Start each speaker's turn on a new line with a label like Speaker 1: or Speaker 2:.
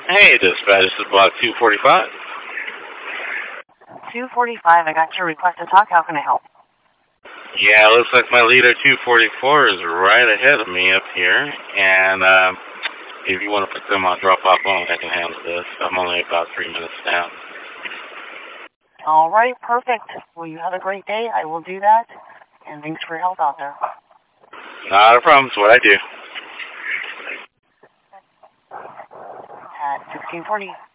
Speaker 1: Hey, dispatch, this is block 245.
Speaker 2: 245, I got your request to talk. How can I help?
Speaker 1: Yeah, it looks like my leader 244 is right ahead of me up here, and if you want to put them on drop-off only, I can handle this. I'm only about 3 minutes down.
Speaker 2: All right, perfect. Well, you have a great day. I will do that, and thanks for your help out there.
Speaker 1: Not a problem. It's what I do.
Speaker 2: At 1640.